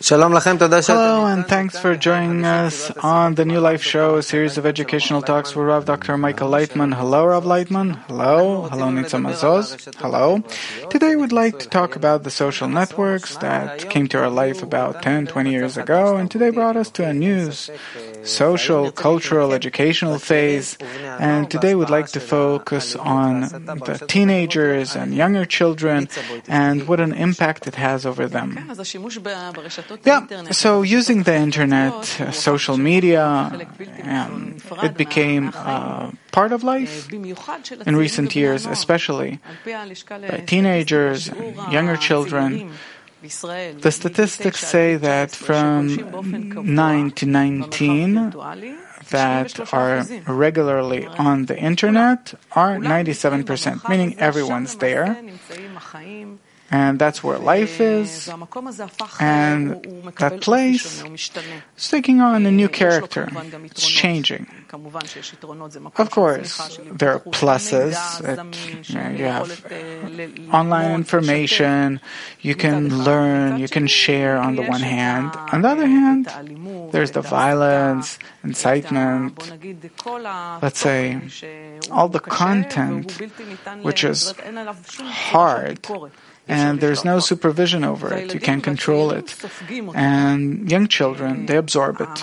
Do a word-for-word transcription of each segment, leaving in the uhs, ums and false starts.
Hello, and thanks for joining us on the New Life Show, a series of educational talks with Rav Doctor Michael Leitman. Hello, Rav Leitman. Hello. Hello, Nitza Mazoz. Hello. Today we'd like to talk about the social networks that came to our life about ten, twenty years ago, and today brought us to a new social, cultural, educational phase. And today we'd like to focus on the teenagers and younger children and what an impact it has over them. Yeah, so using the internet, uh, social media, um, it became uh, part of life in recent years, especially by teenagers and younger children. The statistics say that from nine to nineteen that are regularly on the internet are ninety-seven percent, meaning everyone's there. And that's where life is, and that place is taking on a new character. It's changing. Of course, there are pluses. It, you know, you have online information, you can learn, you can share on the one hand. On the other hand, there's the violence, incitement, let's say, all the content, which is hard. And there's no supervision over it. You can't control it. And young children, they absorb it.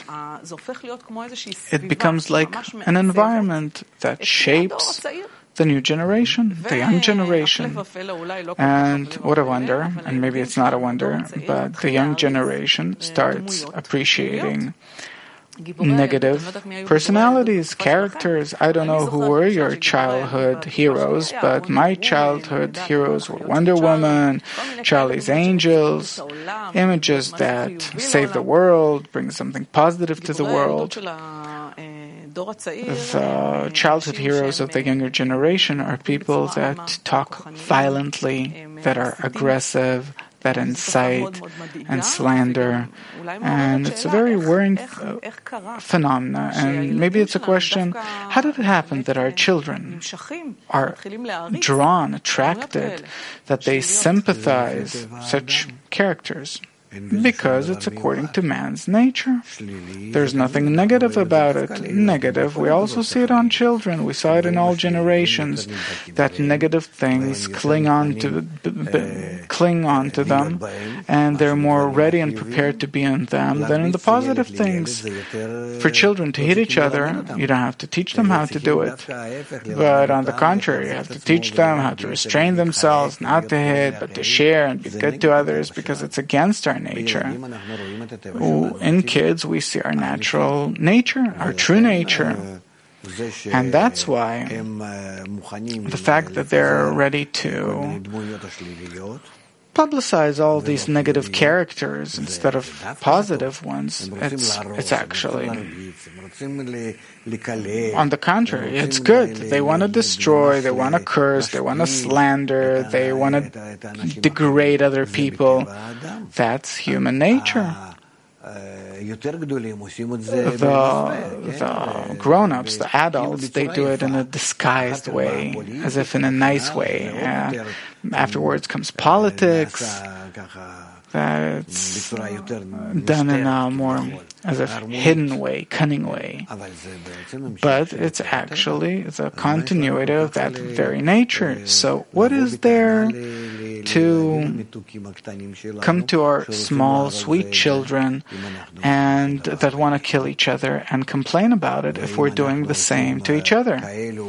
It becomes like an environment that shapes the new generation, the young generation. And what a wonder, and maybe it's not a wonder, but the young generation starts appreciating negative personalities, characters. I don't know who were your childhood heroes, but my childhood heroes were Wonder Woman, Charlie's Angels, images that save the world, bring something positive to the world. The childhood heroes of the younger generation are people that talk violently, that are aggressive, that incite and slander. And it's a very worrying uh, phenomenon. And maybe it's a question, how did it happen that our children are drawn, attracted, that they sympathize such characters? Because it's according to man's nature. There's nothing negative about it. Negative. We also see it on children. We saw it in all generations. That negative things cling on to b- b- cling on to them, and they're more ready and prepared to be in them than in the positive things. For children to hit each other, you don't have to teach them how to do it. But on the contrary, you have to teach them how to restrain themselves, not to hit, but to share and be good to others, because it's against our nature. In kids, we see our natural nature, our true nature. And that's why the fact that they're ready to publicize all these negative characters instead of positive ones, it's, it's actually, on the contrary, it's good. They want to destroy, they want to curse, they want to slander, they want to degrade other people. That's human nature. The, the grown-ups, the adults, they do it in a disguised way, as if in a nice way. Uh, afterwards comes politics. That's done in a more, as a hidden way, cunning way. But it's actually the continuity of that very nature. So what is there to come to our small, sweet children and that want to kill each other and complain about it if we're doing the same to each other?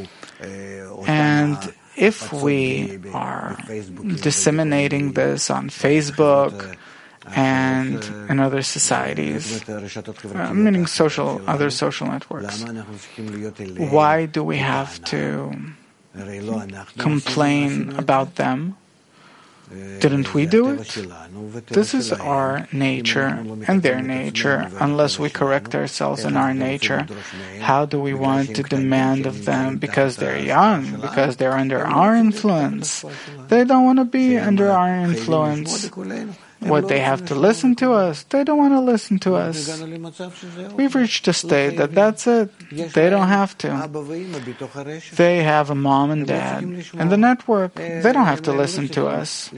And if we are disseminating this on Facebook and in other societies, uh, meaning social, other social networks, why do we have to complain about them? Didn't we do it? This is our nature and their nature. Unless we correct ourselves in our nature, how do we want to demand of them because they're young, because they're under our influence? They don't want to be under our influence. What, they have to listen to us? They don't want to listen to us. We've reached a state that that's it. They don't have to. They have a mom and dad in the network. They don't have to listen to us.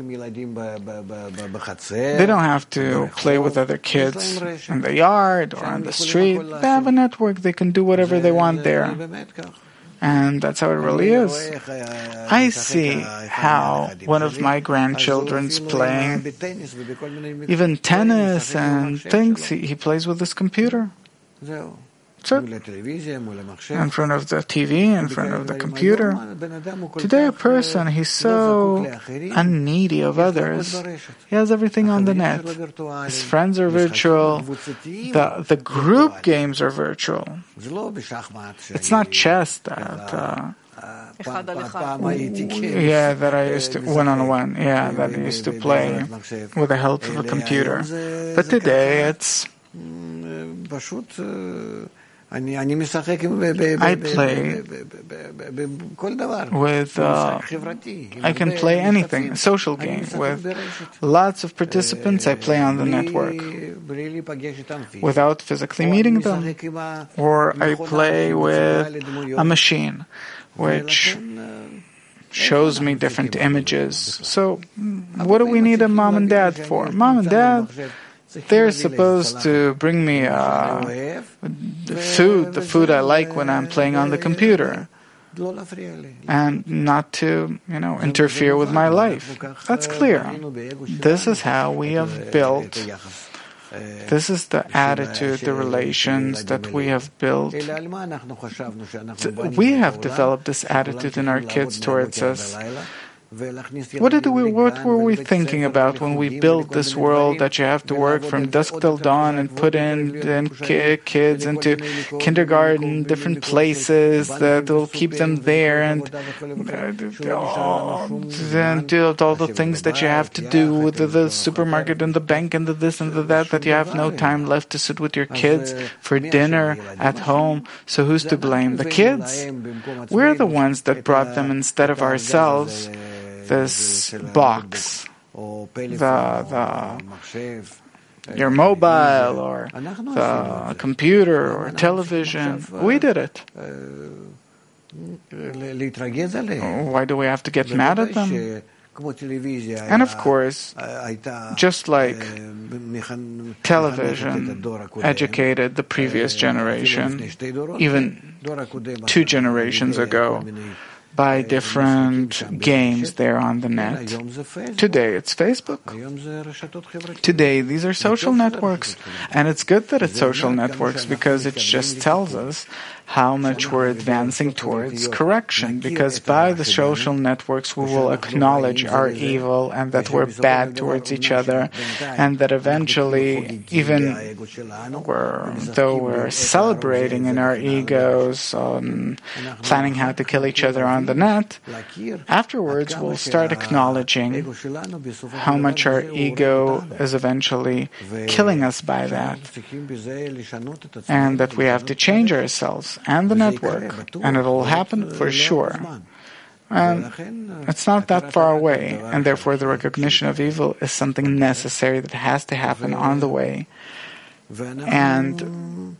They don't have to play with other kids in the yard or on the street. They have a network. They can do whatever they want there. And that's how it really is. I see how one of my grandchildren's playing even tennis and things. He, he plays with his computer. So, in front of the T V, in front of the computer. Today a person, he's so unneedy of others. He has everything on the net. His friends are virtual. The, the group games are virtual. It's not chess that... Uh, yeah, that I used to, one-on-one, yeah, that I used to play with the help of a computer. But today it's... I play with, uh, I can play anything, a social game with lots of participants. I play on the network without physically meeting them. Or I play with a machine which shows me different images. So what do we need a mom and dad for? Mom and dad, they're supposed to bring me uh, the food, the food I like when I'm playing on the computer, and not to, you know, interfere with my life. That's clear. This is how we have built. This is the attitude, the relations that we have built. We have developed this attitude in our kids towards us. What did we? What were we thinking about when we built this world that you have to work from dusk till dawn and put in, in ki- kids into kindergarten, different places that will keep them there, and uh, oh, and do all the things that you have to do with the, the supermarket and the bank and the this and the that, that you have no time left to sit with your kids for dinner at home. So who's to blame? The kids. We're the ones that brought them instead of ourselves. This box, the, the, your mobile or the computer or television. We did it. Why do we have to get mad at them? And of course, just like television educated the previous generation, even two generations ago, by different games there on the net. Today it's Facebook. Today these are social networks. And it's good that it's social networks because it just tells us how much we're advancing towards correction, because by the social networks we will acknowledge our evil and that we're bad towards each other, and that eventually, even we're, though we're celebrating in our egos, um, planning how to kill each other on the net, afterwards we'll start acknowledging how much our ego is eventually killing us by that, and that we have to change ourselves and the network, and it'll happen for sure. And it's not that far away, and therefore the recognition of evil is something necessary that has to happen on the way. And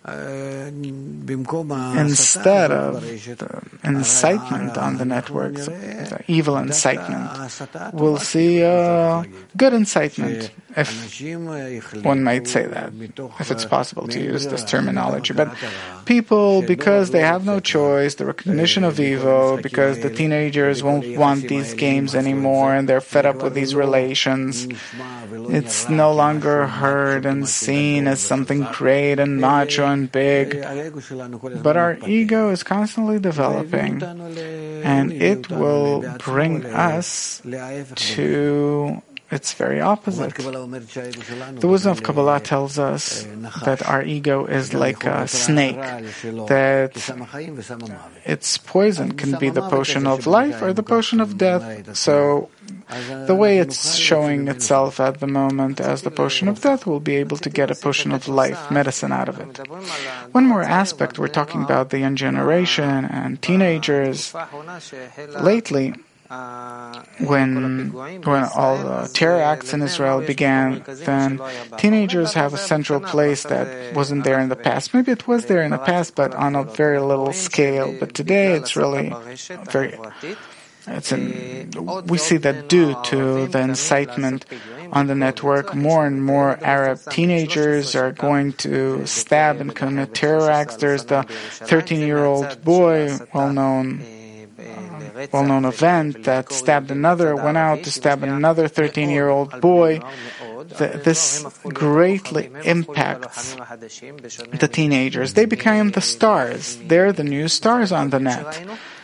instead of the incitement on the networks, the evil incitement, we'll see uh, good incitement, if one might say that, if it's possible to use this terminology. But people, because they have no choice, the recognition of evil, because the teenagers won't want these games anymore and they're fed up with these relations, it's no longer heard and seen as something great and macho and big. But our ego is constantly developing, and it will bring us to its very opposite. The wisdom of Kabbalah tells us that our ego is like a snake, that its poison can be the potion of life or the potion of death. So the way it's showing itself at the moment as the potion of death, we'll be able to get a potion of life, medicine out of it. One more aspect, we're talking about the young generation and teenagers. Lately, when when all the terror acts in Israel began, then teenagers have a central place that wasn't there in the past. Maybe it was there in the past, but on a very little scale. But today it's really very... It's an, we see that due to the incitement on the network, more and more Arab teenagers are going to stab and commit terror acts. There's the thirteen-year-old boy, well-known uh, well-known event that stabbed another, went out to stab another thirteen-year-old boy. The, this greatly impacts the teenagers. They became the stars. They're the new stars on the net,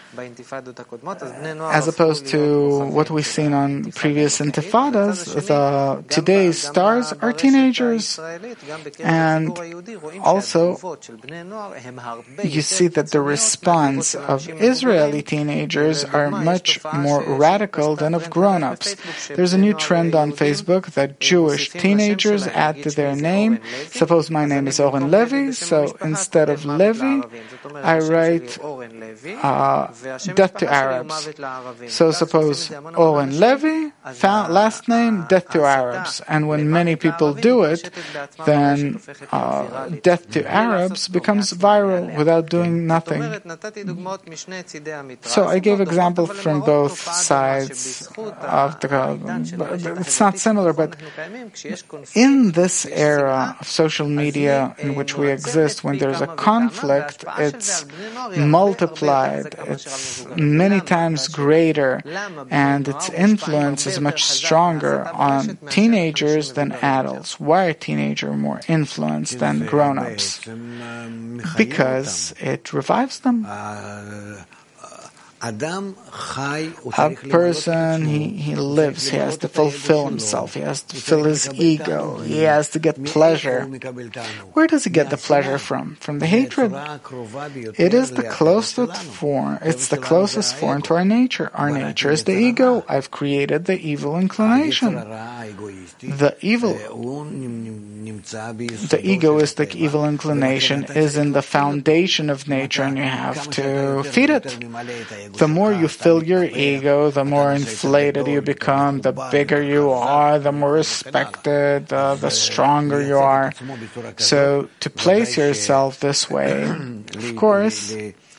as opposed to what we've seen on previous intifadas. The today's stars are teenagers, and also you see that the response of Israeli teenagers are much more radical than of grown-ups. There's a new trend on Facebook that Jewish teenagers add to their name. Suppose my name is Oren Levy, so instead of Levy, I write uh, death to Arabs. So suppose Oren Levy, last name, death to Arabs. And when many people do it, then uh, death to Arabs becomes viral without doing nothing. So I gave examples from both sides of the... It's not similar, but in this era of social media in which we exist, when there's a conflict, it's multiplied. It's many times greater, and its influence is much stronger on teenagers than adults. Why are teenagers more influenced than grown-ups? Because it revives them. A person, he, he lives, he has to fulfill himself, he has to fill his ego, he has to get pleasure. Where does he get the pleasure from? From the hatred. It is the closest form, it's the closest form to our nature. Our nature is the ego. I've created the evil inclination. The evil, the egoistic evil inclination is in the foundation of nature, and you have to feed it. The more you fill your ego, the more inflated you become, the bigger you are, the more respected, uh, the stronger you are. So to place yourself this way, of course,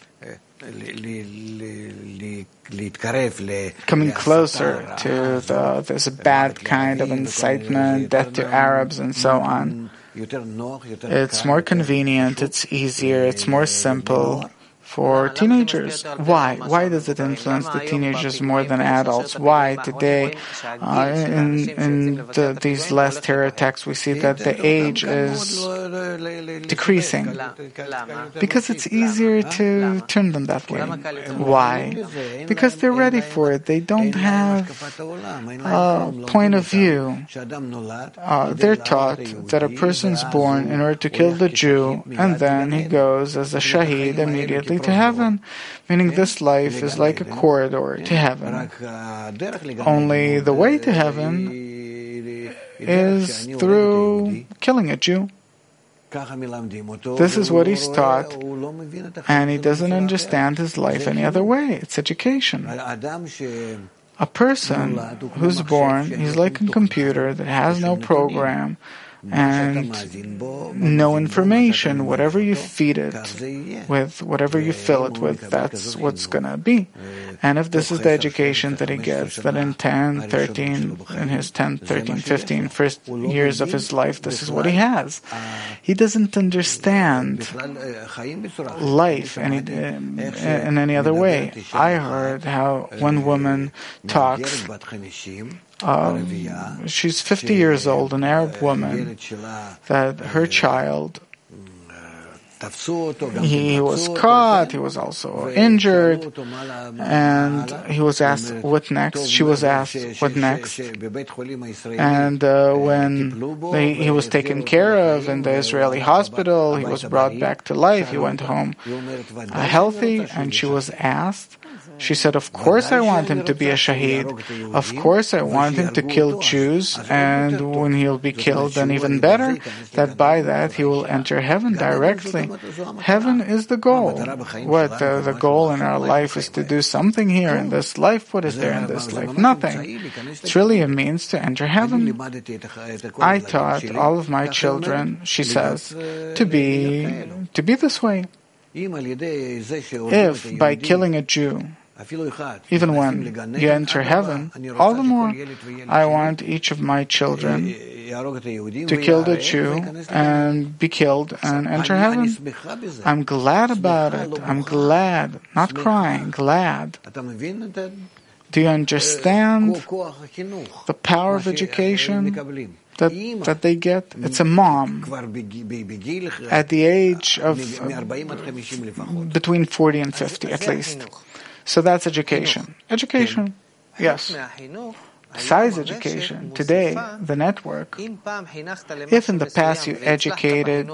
coming closer to the, this bad kind of incitement, death to Arabs and so on, it's more convenient, it's easier, it's more simple for teenagers. Why? Why does it influence the teenagers more than adults? Why today, uh, in, in the, these last terror attacks, we see that the age is decreasing? Because it's easier to turn them that way. Why? Because they're ready for it. They don't have a point of view. Uh, they're taught that a person's born in order to kill the Jew, and then he goes as a shaheed immediately to heaven, meaning this life is like a corridor to heaven. Only the way to heaven is through killing a Jew. This is what he's taught, and he doesn't understand his life any other way. It's education. A person who's born, he's like a computer that has no program and no information. Whatever you feed it with, whatever you fill it with, that's what's going to be. And if this is the education that he gets, that in ten, thirteen, in his ten, thirteen, fifteen first years of his life, this is what he has. He doesn't understand life any, in any other way. I heard how one woman talks. Um, she's fifty years old, an Arab woman, that her child, he was caught, he was also injured, and he was asked, what next? She was asked, what next? And uh, when they, he was taken care of in the Israeli hospital, he was brought back to life, he went home uh, healthy, and she was asked, She said, of course I want him to be a shaheed. Of course I want him to kill Jews, and when he'll be killed, then even better, that by that he will enter heaven directly. Heaven is the goal. What, uh, the goal in our life is to do something here in this life? What is there in this life? Nothing. It's really a means to enter heaven. I taught all of my children, she says, to be, to be this way. If by killing a Jew, even when you enter heaven, all the more I want each of my children to kill the Jew and be killed and enter heaven. I'm glad about it. I'm glad, not crying, glad. Do you understand the power of education that, that they get? It's a mom at the age of uh, between forty and fifty at least. So that's education. Education, yes. Besides education, today, the network, if in the past you educated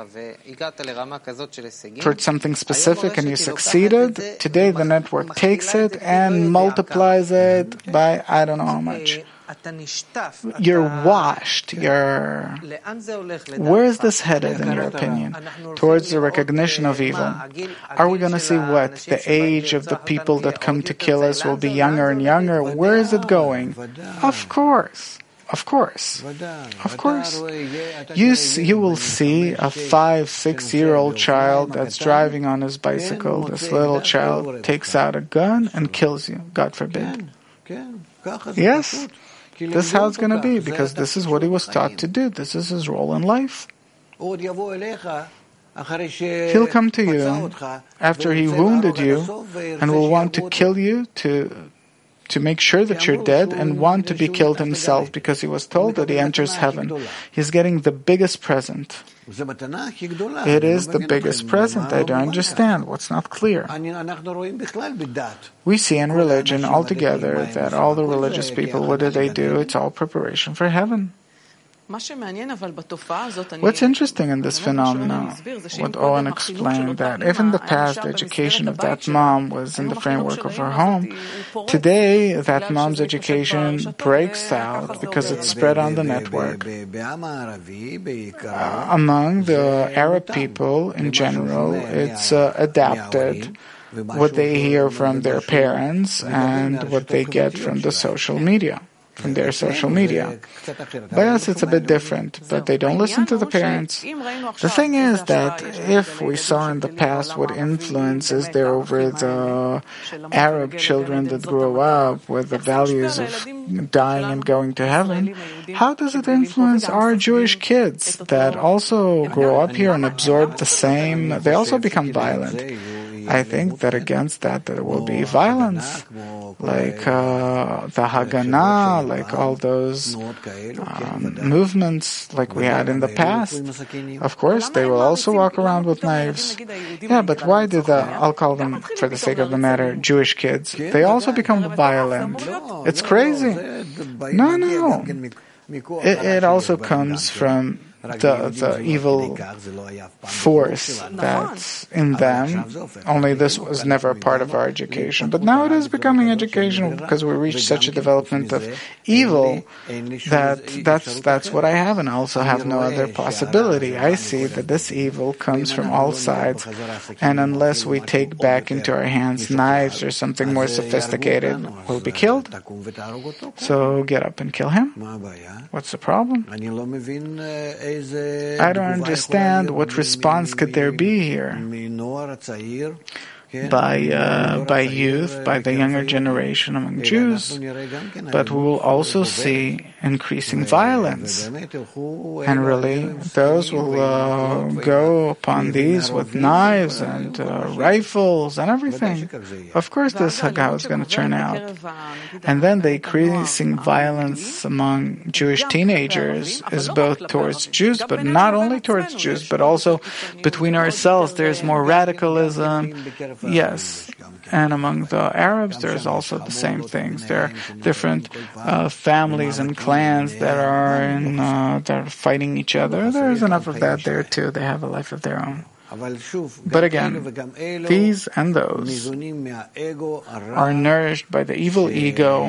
towards something specific and you succeeded, today the network takes it and multiplies it by I don't know how much. You're washed. You're... Where is this headed, in your opinion? Towards the recognition of evil. Are we going to see what? The age of the people that come to kill us will be younger and younger. Where is it going? Of course. Of course. Of course. You, you will see a five, six-year-old child that's driving on his bicycle. This little child takes out a gun and kills you, God forbid. Yes. This is how it's going to be, because this is what he was taught to do. This is his role in life. He'll come to you after he wounded you and will want to kill you to to make sure that you're dead and want to be killed himself because he was told that he enters heaven. He's getting the biggest present. It is the biggest present. I don't understand what's not clear. We see in religion altogether that all the religious people, what do they do? It's all preparation for heaven. What's interesting in this phenomenon, what Owen explained, that if in the past the education of that mom was in the framework of her home, today that mom's education breaks out because it's spread on the network. Uh, among the Arab people in general, it's uh, adapted. What they hear from their parents and what they get from the social media. From their social media. By us it's a bit different, but they don't listen to the parents. The thing is that if we saw in the past what influence is there over the Arab children that grow up with the values of dying and going to heaven, how does it influence our Jewish kids that also grow up here and absorb the same? They also become violent. I think that against that there will be violence, like uh, the Haganah, like all those um, movements like we had in the past. Of course, they will also walk around with knives. Yeah, but why do the, I'll call them, for the sake of the matter, Jewish kids, they also become violent? It's crazy. No, no. It, it also comes from the, the evil force that's in them. Only this was never a part of our education. But now it is becoming educational because we reach such a development of evil that that's, that's what I have, and I also have no other possibility. I see that this evil comes from all sides, and unless we take back into our hands knives or something more sophisticated, we'll be killed. So get up and kill him. What's the problem? I don't understand what response could there be here by uh, by youth, by the younger generation among Jews. But we will also see increasing violence. And really, those will uh, go upon these with knives and uh, rifles and everything. Of course, this is how it's going to turn out. And then the increasing violence among Jewish teenagers is both towards Jews, but not only towards Jews, but also between ourselves. There's more radicalism. Yes, and among the Arabs, there's also the same things. There are different uh, families and clans that are in uh, that are fighting each other. There's enough of that there too. They have a life of their own. But again, these and those are nourished by the evil ego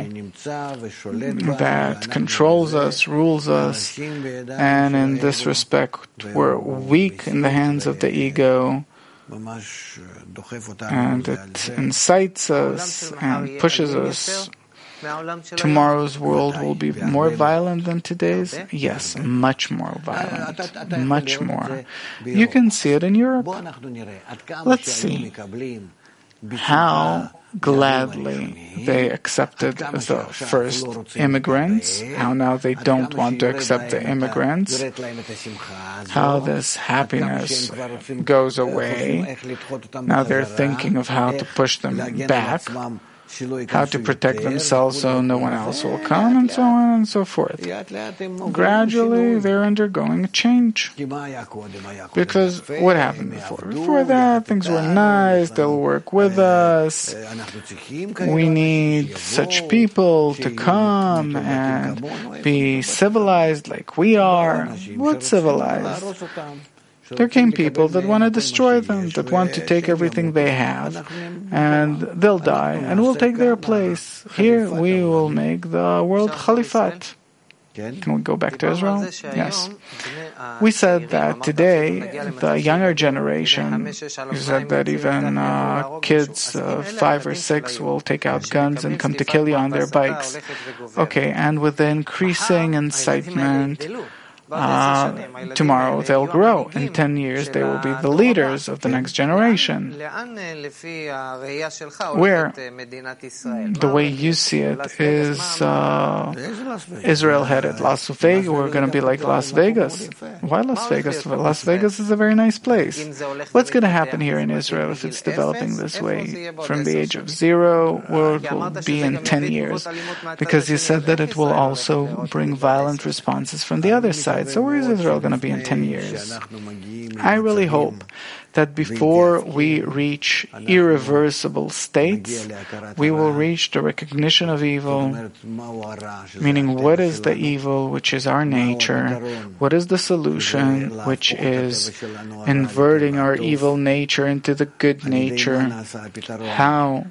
that controls us, rules us, and in this respect, we're weak in the hands of the ego, and it incites us and pushes us. Tomorrow's world will be more violent than today's? Yes, much more violent. Much more. You can see it in Europe. Let's see how gladly they accepted the first immigrants, how now they don't want to accept the immigrants, how this happiness goes away. Now they're thinking of how to push them back, how to protect themselves so no one else will come, and so on and so forth. Gradually, they're undergoing a change. Because what happened before? Before that, things were nice, they'll work with us. We need such people to come and be civilized like we are. What's civilized? There came people that want to destroy them, that want to take everything they have, and they'll die, and we'll take their place. Here we will make the world Khalifat. Can we go back to Israel? Yes. We said that today, the younger generation, you said that even uh, kids, uh, five or six, will take out guns and come to kill you on their bikes. Okay, and with the increasing incitement, Uh, tomorrow they'll grow. In ten years they will be the leaders of the next generation. Where the way you see it is uh, Israel headed. Las Vegas, we're going to be like Las Vegas. Why Las Vegas? Well, Las Vegas is a very nice place. What's going to happen here in Israel if it's developing this way? From the age of zero, world will be in ten years. Because you said that it will also bring violent responses from the other side. So where is Israel going to be in ten years? I really hope that before we reach irreversible states, we will reach the recognition of evil, meaning what is the evil, which is our nature, what is the solution, which is inverting our evil nature into the good nature. How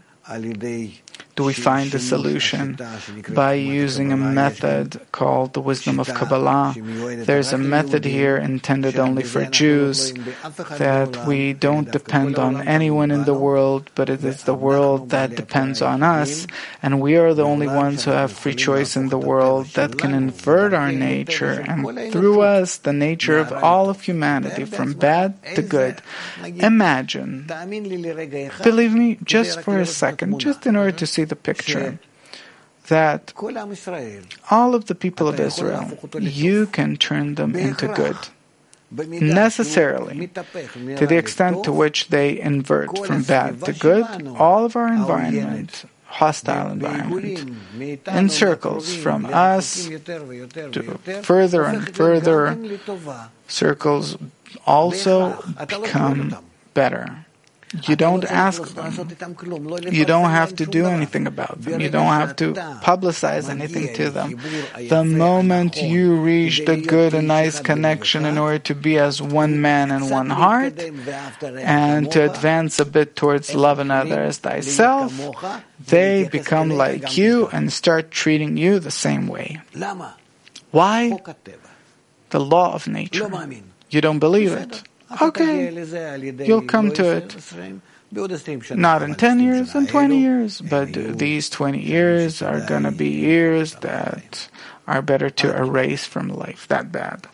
do we find the solution? By using a method called the wisdom of Kabbalah. There's a method here intended only for Jews, that we don't depend on anyone in the world, but it is the world that depends on us, and we are the only ones who have free choice in the world that can invert our nature, and through us, the nature of all of humanity, from bad to good. Imagine, believe me, just for a second, just in order to see the picture, that all of the people of Israel, you can turn them into good. Necessarily, to the extent to which they invert from bad to good, all of our environment, hostile environment, in circles from us to further and further circles also become better. You don't ask them. You don't have to do anything about them. You don't have to publicize anything to them. The moment you reach the good and nice connection in order to be as one man and one heart, and to advance a bit towards love another as thyself, they become like you and start treating you the same way. Why? The law of nature. You don't believe it. Okay, you'll come to it. Not in ten years, in twenty years, but these twenty years are going to be years that are better to erase from life. That bad.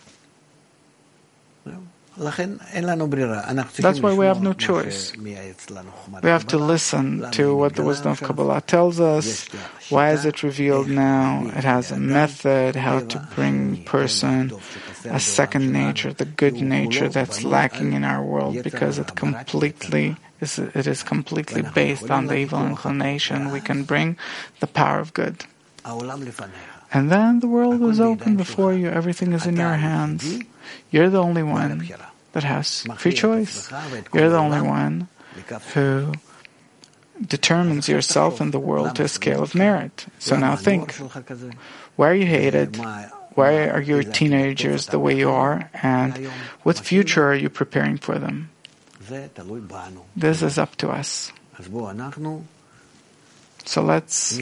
That's why we have no choice. We have to listen to what the wisdom of Kabbalah tells us. Why is it revealed now? It has a method how to bring person a second nature, the good nature that's lacking in our world, because it completely is it is completely based on the evil inclination. We can bring the power of good. And then the world is open before you. Everything is in your hands. You're the only one that has free choice. You're the only one who determines yourself in the world to a scale of merit. So now think, why are you hated? Why are your teenagers the way you are? And what future are you preparing for them? This is up to us. So let's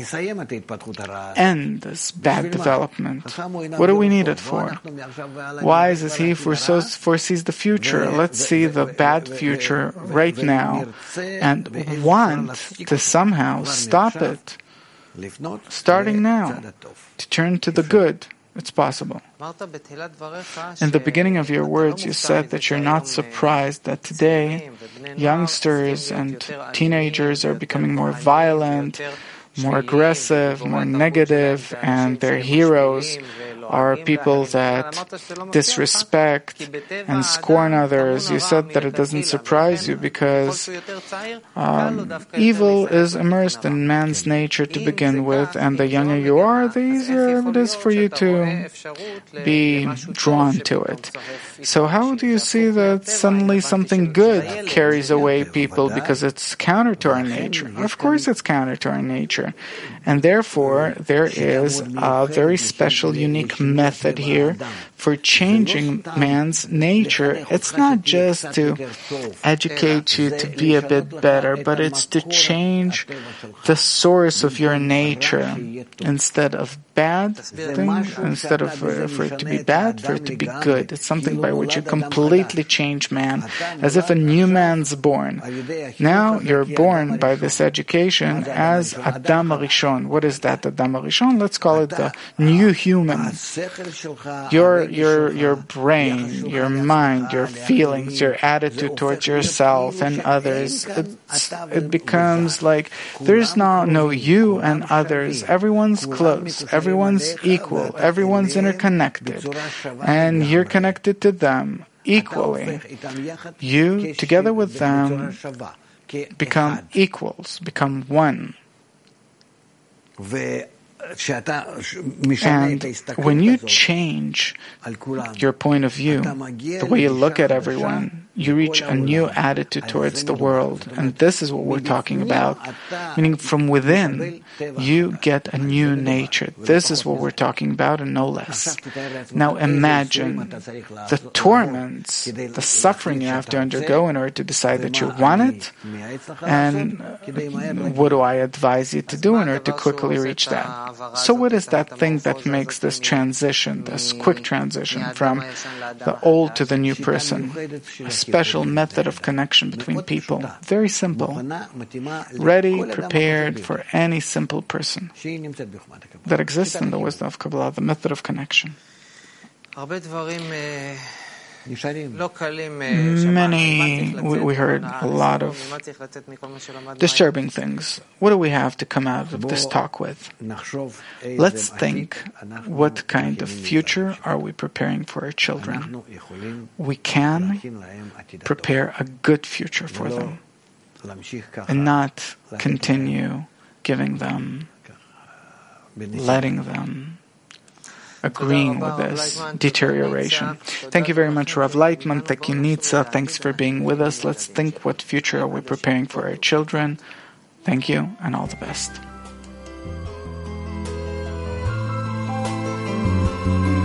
end this bad development. What do we need it for? Wise as he foresees the future. Let's see the bad future right now and want to somehow stop it, starting now, to turn to the good. It's possible. In the beginning of your words, you said that you're not surprised that today youngsters and teenagers are becoming more violent, more aggressive, more negative, and their heroes are people that disrespect and scorn others. You said that it doesn't surprise you because um, evil is immersed in man's nature to begin with, and the younger you are, the easier it is for you to be drawn to it. So how do you see that suddenly something good carries away people because it's counter to our nature? Of course it's counter to our nature. And therefore, there is a very special, unique method here for changing man's nature. It's not just to educate you to be a bit better, but it's to change the source of your nature. Instead of bad things, instead of uh, for it to be bad, for it to be good. It's something by which you completely change man, as if a new man's born. Now you're born by this education as Adam Rishon. What is that, Adam Rishon? Let's call it the new human. Your your your brain, your mind, your feelings, your attitude towards yourself and others, it's, it becomes like there's no, no you and others. Everyone's close. Everyone's equal. Everyone's interconnected. And you're connected to them equally. You, together with them, become equals, become one. And when you change your point of view, the way you look at everyone, you reach a new attitude towards the world. And this is what we're talking about. Meaning from within, you get a new nature. This is what we're talking about and no less. Now imagine the torments, the suffering you have to undergo in order to decide that you want it. And what do I advise you to do in order to quickly reach that? So what is that thing that makes this transition, this quick transition from the old to the new person? A special method of connection between people. Very simple. Ready, prepared for any simple person that exists in the wisdom of Kabbalah, the method of connection. Many, we, we heard a lot of disturbing things. What do we have to come out of this talk with? Let's think, what kind of future are we preparing for our children? We can prepare a good future for them and not continue giving them, letting them, agreeing with this deterioration. Thank you very much, Rav Lightman. Thank you, Nitza. Thanks for being with us. Let's think, what future are we preparing for our children? Thank you, and all the best.